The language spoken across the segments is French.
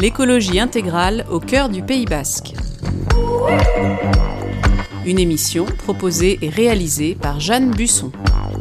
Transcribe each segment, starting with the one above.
L'écologie intégrale au cœur du Pays Basque. Une émission proposée et réalisée par Jeanne Busson.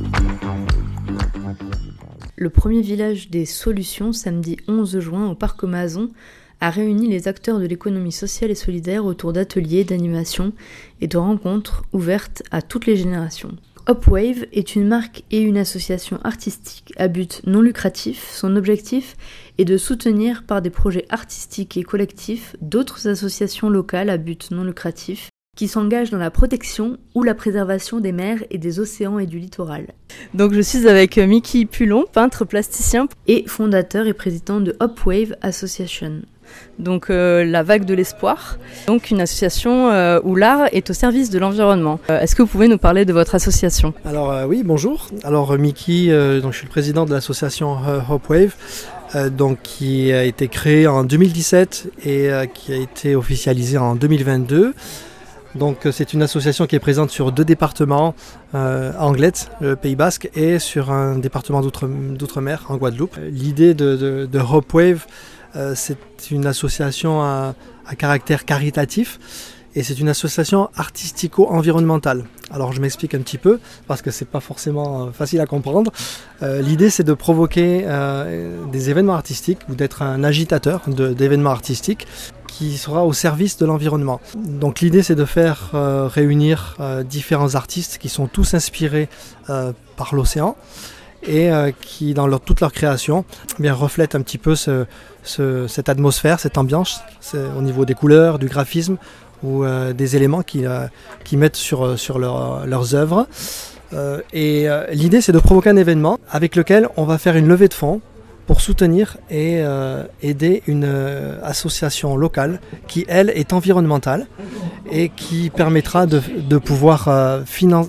Le premier village des solutions, samedi 11 juin au Parc Mazon, a réuni les acteurs de l'économie sociale et solidaire autour d'ateliers, d'animations et de rencontres ouvertes à toutes les générations. Hopwave est une marque et une association artistique à but non lucratif. Son objectif est de soutenir par des projets artistiques et collectifs d'autres associations locales à but non lucratif qui s'engagent dans la protection ou la préservation des mers et des océans et du littoral. Donc je suis avec Mickey Pulon, peintre plasticien et fondateur et président de Hopwave Association. Donc la vague de l'espoir, donc une association où l'art est au service de l'environnement. Est-ce que vous pouvez nous parler de votre association ? Alors oui, bonjour. Alors Mickey, donc je suis le président de l'association Hopwave, qui a été créée en 2017 et qui a été officialisée en 2022. Donc c'est une association qui est présente sur 2 départements, Anglet, le Pays Basque, et sur un département d'outre-mer, en Guadeloupe. L'idée de Hopwave, c'est une association à caractère caritatif et c'est une association artistico-environnementale. Alors je m'explique un petit peu parce que c'est pas forcément facile à comprendre. L'idée c'est de provoquer des événements artistiques ou d'être un agitateur d'événements artistiques qui sera au service de l'environnement. Donc l'idée c'est de faire réunir différents artistes qui sont tous inspirés par l'océan et qui dans toute leur création reflètent un petit peu cette atmosphère, cette ambiance au niveau des couleurs, du graphisme ou des éléments qui mettent sur leurs œuvres. L'idée c'est de provoquer un événement avec lequel on va faire une levée de fonds pour soutenir et aider une association locale qui, elle, est environnementale et qui permettra de pouvoir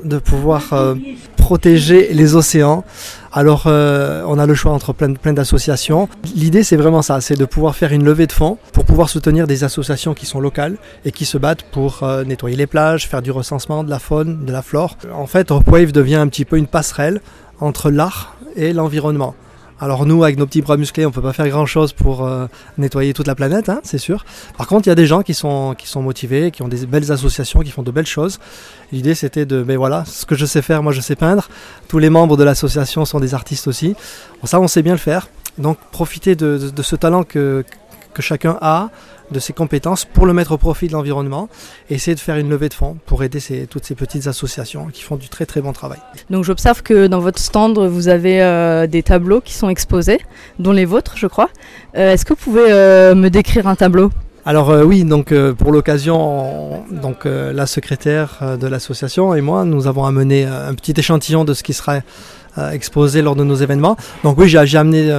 protéger les océans. Alors, on a le choix entre plein d'associations. L'idée, c'est vraiment ça, c'est de pouvoir faire une levée de fonds pour pouvoir soutenir des associations qui sont locales et qui se battent pour nettoyer les plages, faire du recensement de la faune, de la flore. En fait, Hopwave devient un petit peu une passerelle entre l'art et l'environnement. Alors nous, avec nos petits bras musclés, on ne peut pas faire grand-chose pour nettoyer toute la planète, hein, c'est sûr. Par contre, il y a des gens qui sont motivés, qui ont des belles associations, qui font de belles choses. L'idée, c'était ce que je sais faire, moi je sais peindre. Tous les membres de l'association sont des artistes aussi. Bon, ça, on sait bien le faire. Donc, profiter de ce talent que chacun a, de ses compétences, pour le mettre au profit de l'environnement et essayer de faire une levée de fonds pour aider toutes ces petites associations qui font du très très bon travail. Donc j'observe que dans votre stand, vous avez des tableaux qui sont exposés, dont les vôtres, je crois. Est-ce que vous pouvez me décrire un tableau ? Alors oui, donc pour l'occasion, la secrétaire de l'association et moi, nous avons amené un petit échantillon de ce qui sera exposé lors de nos événements. Donc oui, j'ai amené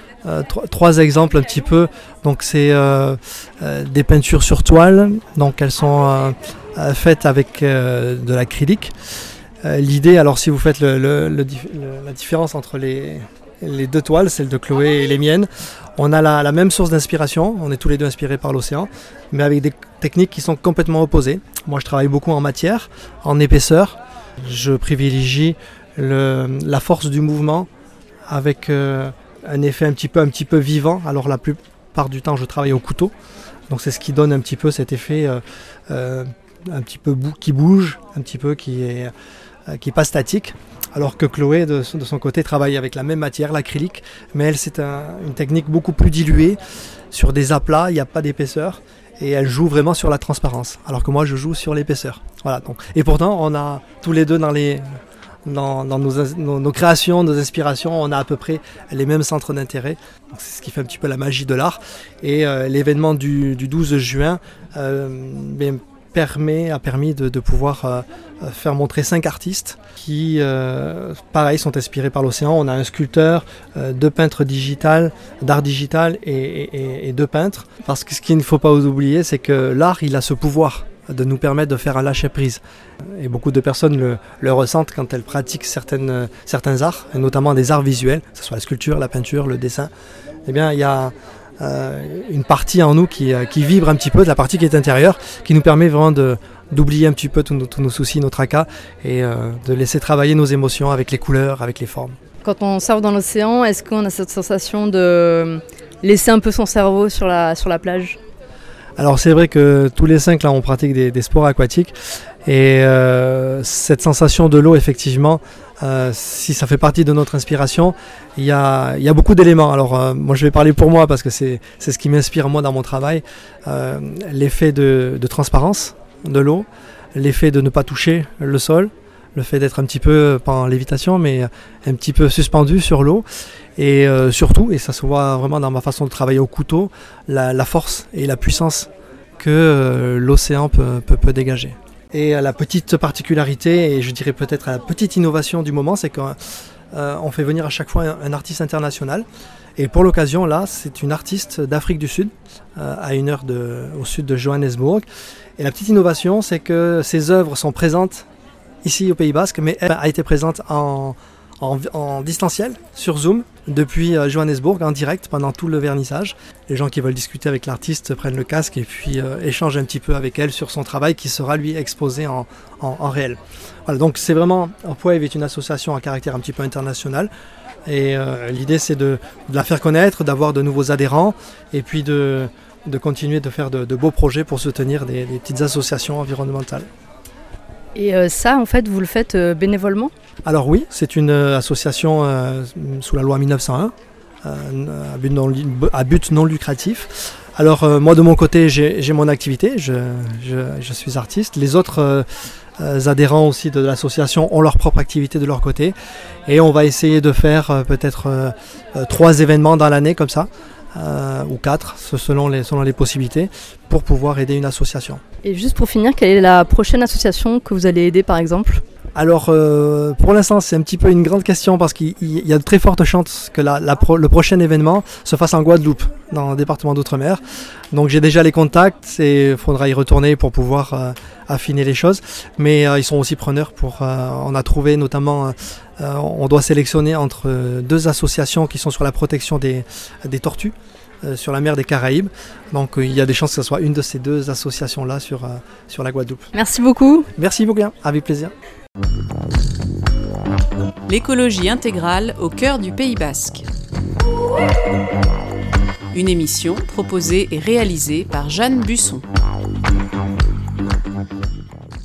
3 exemples un petit peu. Donc c'est des peintures sur toile. Donc elles sont faites avec de l'acrylique. L'idée, alors si vous faites la différence entre les 2 toiles, celle de Chloé et les miennes, on a la même source d'inspiration. On est tous les 2 inspirés par l'océan, mais avec des techniques qui sont complètement opposées. Moi, je travaille beaucoup en matière, en épaisseur. Je privilégie la force du mouvement avec un effet un petit peu vivant. Alors la plupart du temps je travaille au couteau, donc c'est ce qui donne un petit peu cet effet un petit peu qui bouge, un petit peu qui est pas statique, alors que Chloé de son côté travaille avec la même matière, l'acrylique, mais elle c'est une technique beaucoup plus diluée sur des aplats, il n'y a pas d'épaisseur et elle joue vraiment sur la transparence, alors que moi je joue sur l'épaisseur. Voilà, donc. Et pourtant on a tous les 2 dans nos créations, nos inspirations, on a à peu près les mêmes centres d'intérêt. Donc c'est ce qui fait un petit peu la magie de l'art. Et l'événement du 12 juin a permis de pouvoir faire montrer 5 artistes qui, pareil, sont inspirés par l'océan. On a un sculpteur, 2 peintres d'art digital et 2 peintres. Parce que ce qu'il ne faut pas oublier, c'est que l'art, il a ce pouvoir de nous permettre de faire un lâcher-prise. Et beaucoup de personnes le ressentent quand elles pratiquent certains arts, et notamment des arts visuels, que ce soit la sculpture, la peinture, le dessin. Eh bien, il y a une partie en nous qui vibre un petit peu, de la partie qui est intérieure, qui nous permet vraiment d'oublier un petit peu tous nos soucis, nos tracas, et de laisser travailler nos émotions avec les couleurs, avec les formes. Quand on surfe dans l'océan, est-ce qu'on a cette sensation de laisser un peu son cerveau sur la plage. Alors c'est vrai que tous les 5 là on pratique des sports aquatiques et cette sensation de l'eau effectivement, si ça fait partie de notre inspiration, il y a beaucoup d'éléments. Alors moi je vais parler pour moi parce que c'est ce qui m'inspire moi dans mon travail, l'effet de transparence de l'eau, l'effet de ne pas toucher le sol, le fait d'être un petit peu, pas en lévitation, mais un petit peu suspendu sur l'eau. Et surtout, et ça se voit vraiment dans ma façon de travailler au couteau, la force et la puissance que l'océan peut dégager. Et la petite particularité, et je dirais peut-être la petite innovation du moment, c'est qu'on fait venir à chaque fois un artiste international. Et pour l'occasion, là, c'est une artiste d'Afrique du Sud, à 1 heure au sud de Johannesburg. Et la petite innovation, c'est que ses œuvres sont présentes ici au Pays Basque, mais elle a été présente en distanciel, sur Zoom, depuis Johannesburg, en direct, pendant tout le vernissage. Les gens qui veulent discuter avec l'artiste prennent le casque et puis échangent un petit peu avec elle sur son travail qui sera, lui, exposé en réel. Voilà, donc c'est vraiment, Upwave est une association à caractère un petit peu international. Et l'idée, c'est de la faire connaître, d'avoir de nouveaux adhérents et puis de continuer de faire de beaux projets pour soutenir des petites associations environnementales. Et ça, en fait, vous le faites bénévolement ? Alors oui, c'est une association sous la loi 1901, à but non lucratif. Alors moi de mon côté, j'ai mon activité, je suis artiste. Les autres adhérents aussi de l'association ont leur propre activité de leur côté. Et on va essayer de faire peut-être 3 événements dans l'année comme ça. Ou 4, selon les possibilités, pour pouvoir aider une association. Et juste pour finir, quelle est la prochaine association que vous allez aider par exemple ? Alors pour l'instant c'est un petit peu une grande question parce qu'il y a de très fortes chances que le prochain événement se fasse en Guadeloupe, dans le département d'Outre-mer. Donc j'ai déjà les contacts et il faudra y retourner pour pouvoir affiner les choses. Mais ils sont aussi preneurs on a trouvé notamment, on doit sélectionner entre 2 associations qui sont sur la protection des tortues. Sur la mer des Caraïbes. Donc il y a des chances que ce soit une de ces 2 associations-là sur la Guadeloupe. Merci beaucoup. Merci beaucoup, avec plaisir. L'écologie intégrale au cœur du Pays Basque. Une émission proposée et réalisée par Jeanne Busson.